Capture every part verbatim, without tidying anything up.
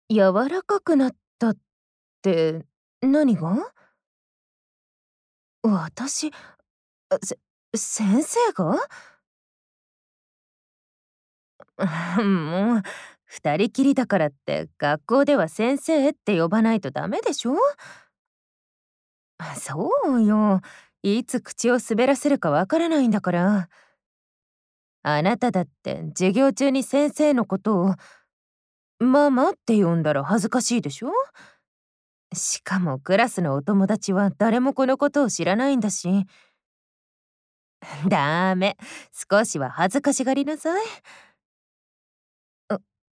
柔らかくなったって何が？私、あ、せ先生が？もう、二人きりだからって学校では先生って呼ばないとダメでしょ？そうよ。いつ口を滑らせるかわからないんだから。あなただって授業中に先生のことをママって呼んだら恥ずかしいでしょ？しかもクラスのお友達は誰もこのことを知らないんだし。ダメ。少しは恥ずかしがりなさい。う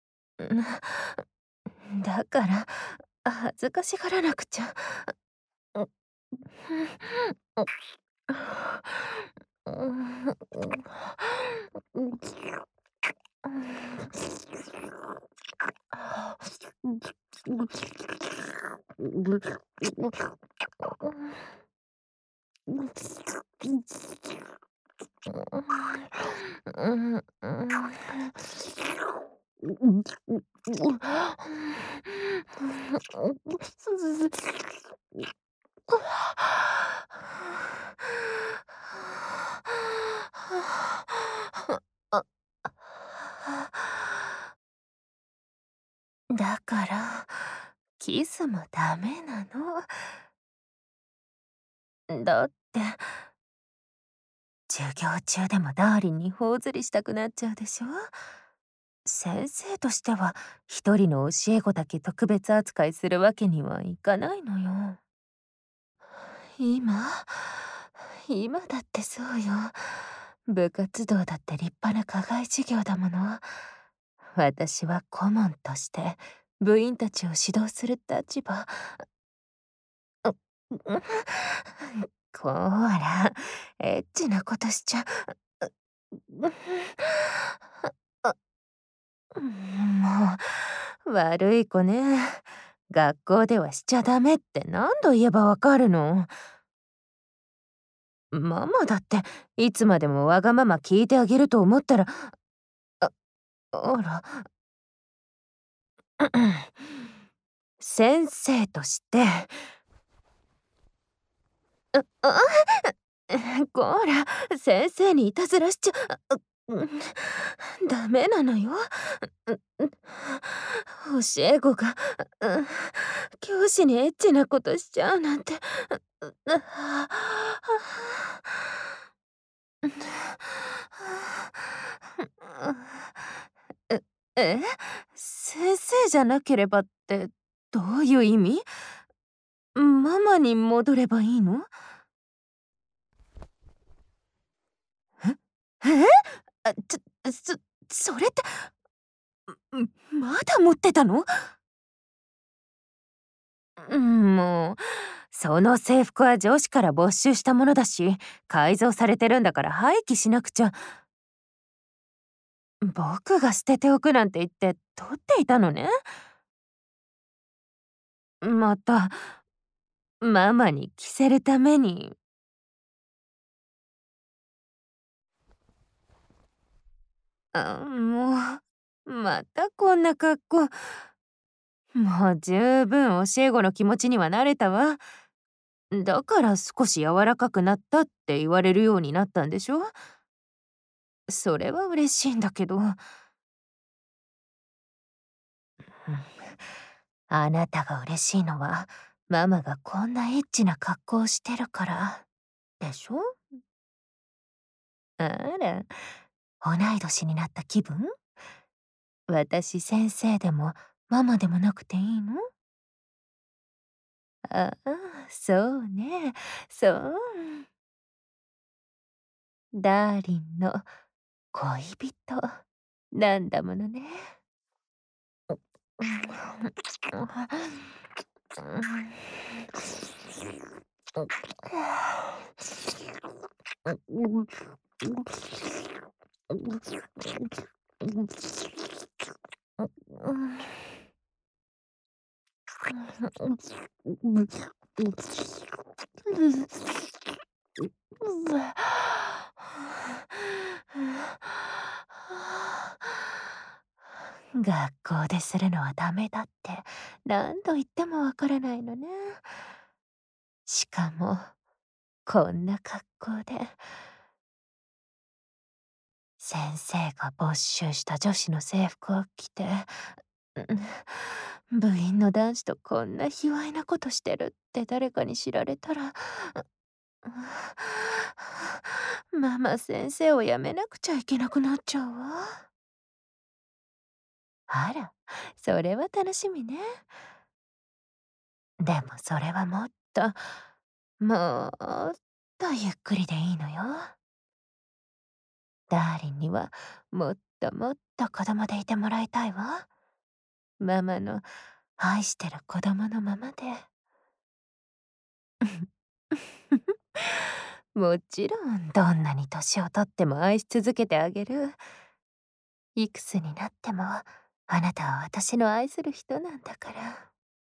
ん、だから恥ずかしがらなくちゃ。うだからキスもダメなの。だって授業中でもダーリンに頬ずりしたくなっちゃうでしょ？先生としては一人の教え子だけ特別扱いするわけにはいかないのよ。今今だってそうよ。部活動だって立派な課外授業だもの。私は顧問として部員たちを指導する立場。こら、エッチなことしちゃ。もう、悪い子ね。学校ではしちゃダメって何度言えばわかるの？ママだっていつまでもわがまま聞いてあげると思ったら、あ、あら、先生として、あ、あ、こら、先生にいたずらしちゃ、うん、ダメなのよ。教え子が、うん、教師にエッチなことしちゃうなんて。え、え？先生じゃなければってどういう意味？ママに戻ればいいの？え？え？あ、ちょ、そそれって、ん、まだ持ってたの？うん、もう、その制服は上司から没収したものだし、改造されてるんだから廃棄しなくちゃ。僕が捨てておくなんて言って取っていたのね。また、ママに着せるために。あ、もう、またこんな格好。もう十分教え子の気持ちにはなれたわ。だから少し柔らかくなったって言われるようになったんでしょ？それは嬉しいんだけど。あなたが嬉しいのは、ママがこんなエッチな格好をしてるからでしょ？あら、同い年になった気分？私先生でもママでもなくていいの？ああ、そうね。そう。ダーリンの恋人なんだものね。 学校でするのはダメだって何度言ってもわからないのね。しかもこんな格好で。先生が没収した女子の制服を着て、部員の男子とこんな卑猥なことしてるって誰かに知られたら、ママ先生を辞めなくちゃいけなくなっちゃうわ。あら、それは楽しみね。でもそれはもっと、もっとゆっくりでいいのよ。ダーリンにはもっともっと子供でいてもらいたいわ。ママの愛してる子供のままで。もちろんどんなに年をとっても愛し続けてあげる。いくつになってもあなたは私の愛する人なんだから。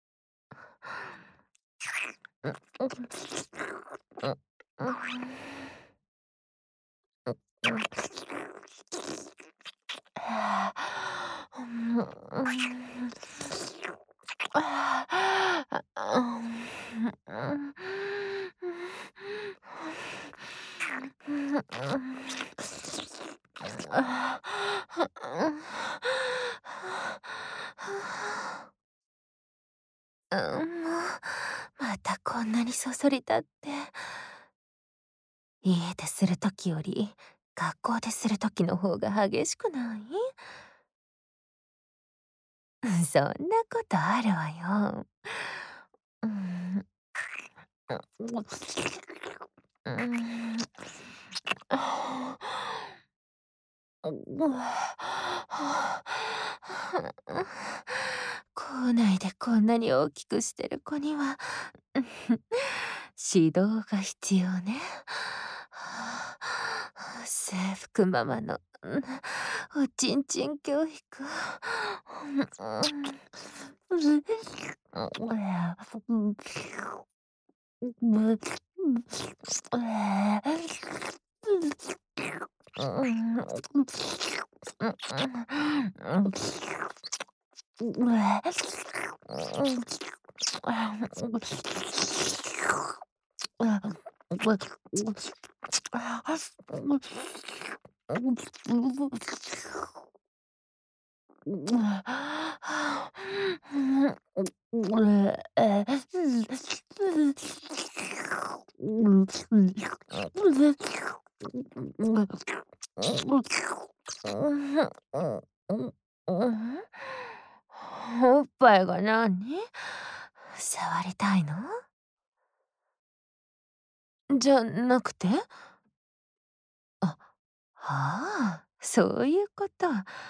うん、もう、またこんなにそそり立って。家でする時より学校でする時の方が激しくない？そんなことあるわよ。うん。うん。校内でこんなに大きくしてる子には指導が必要ね。制服ママのおちんちん教育。おっぱいがなに？触りたいの？じゃなくて？あ、はあ、そういうこと。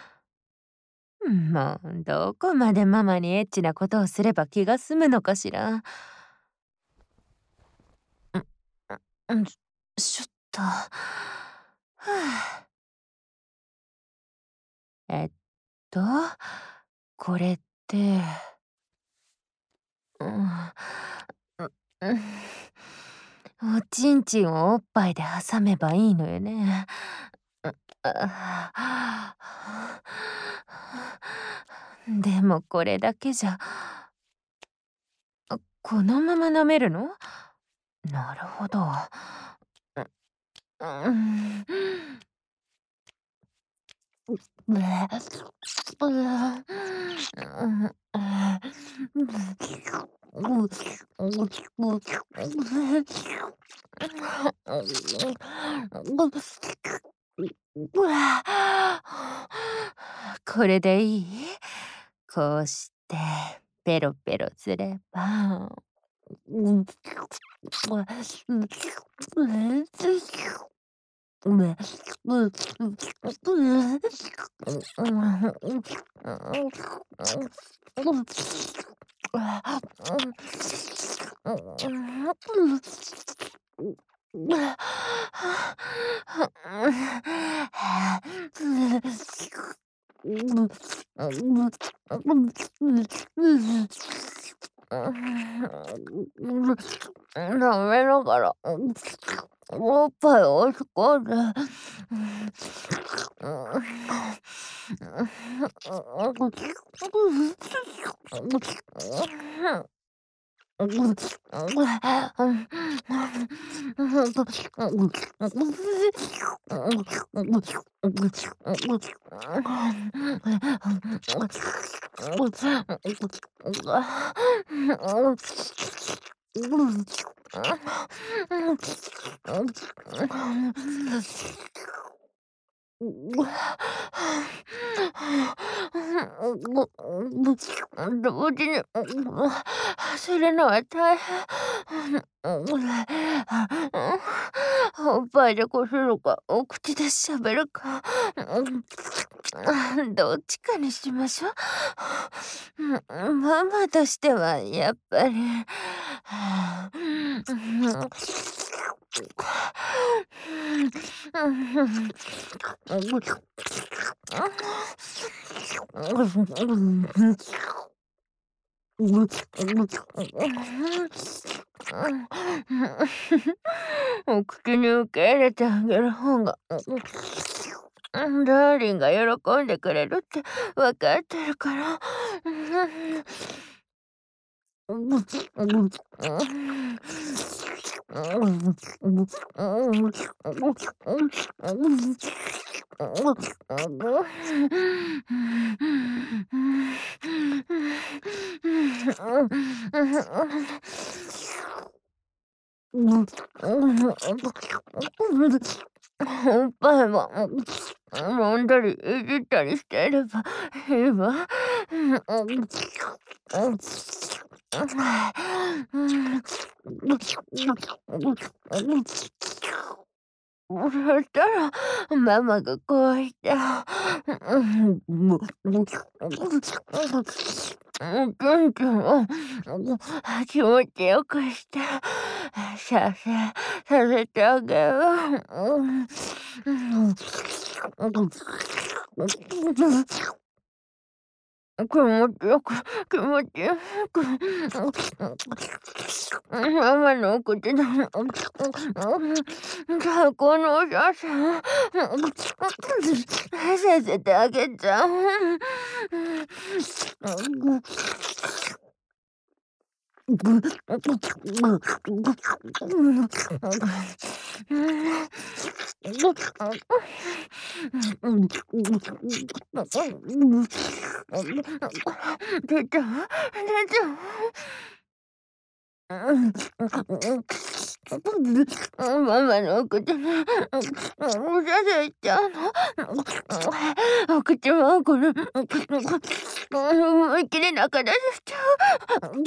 もうどこまでママにエッチなことをすれば気が済むのかしら。うん、ちょっと。はあ。えっと、これって、うん、ううん、おちんちんをおっぱいで挟めばいいのよね。うあでもこれだけじゃ、あ、このまま舐めるの？なるほど。ううん。これでいい？こうしてペロペロすれば。舐めながら。 おっぱいを押し込んで、同時に走るのは大変。おっぱいでこするか、お口で喋るか、どっちかにしましょう。ママとしてはやっぱり。お口に受け入れてあげる方が、ダーリンが喜んでくれるって分かってるから。おっぱいは揉んだりいじったりしてればいいわ。そしたらママがこう言って、元気を気持ちよくしてさせさせてあげる。気持ちよく気持ちよく。ママのお口で最高のお写真させてあげちゃう。出た出た。ママのお口におしゃれいっちゃうの。お口もこれ思いっきり中出ししちゃう。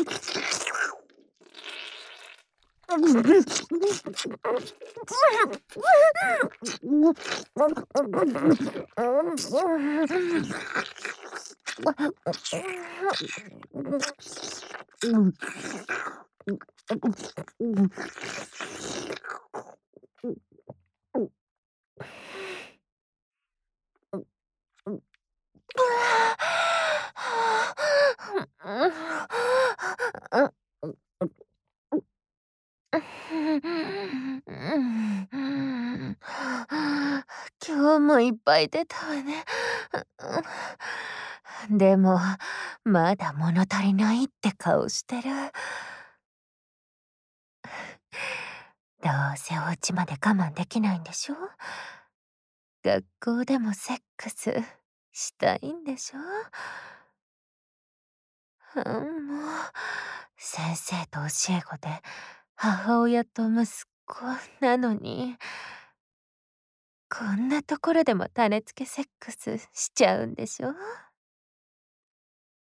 今日もいっぱい出たわね。でもまだ物足りないって顔してる。どうせお家まで我慢できないんでしょ。学校でもセックスしたいんでしょ。もう先生と教え子で母親と息子なのに、こんなところでも種付けセックスしちゃうんでしょ。